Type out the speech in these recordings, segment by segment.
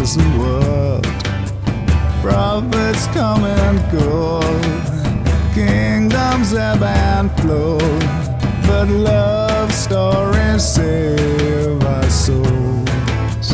heals the world. Prophets come and go, kingdoms ebb and flow, but love stories save our souls.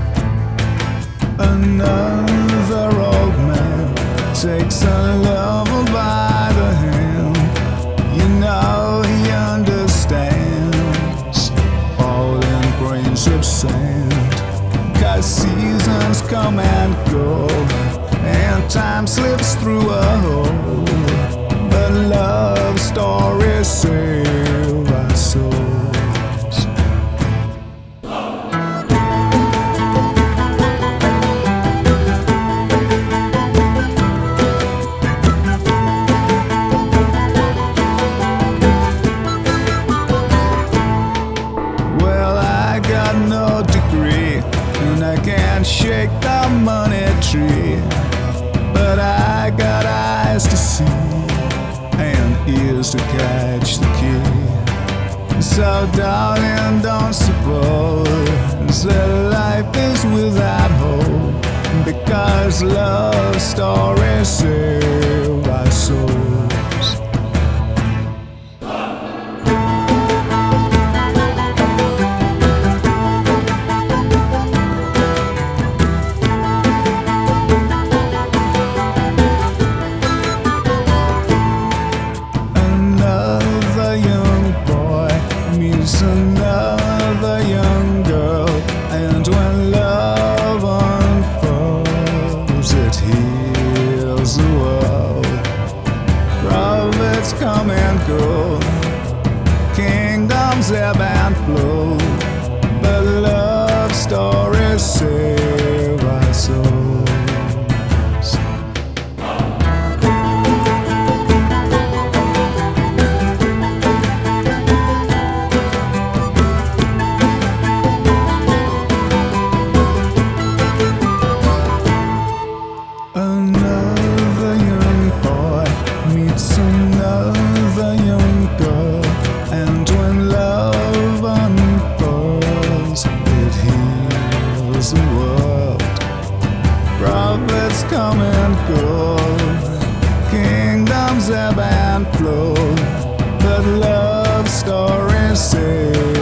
Another old man takes a lover by the hand. You know he understands all in grains of sand. 'Cause seasons come and go, and time slips through a hole, but love stories save our souls. Well, I got no degree, and I can't shake the money tree, but I got eyes to see and ears to catch the key. So darling, don't suppose that life is without hope, because love stories save our souls. Another young girl, and when love unfolds, it heals the world. Prophets come and go, kingdoms ebb and flow, but love stories save our souls. Another young boy meets another young girl, and when love unfolds, it heals the world. Prophets come and go, kingdoms ebb and flow, but love stories save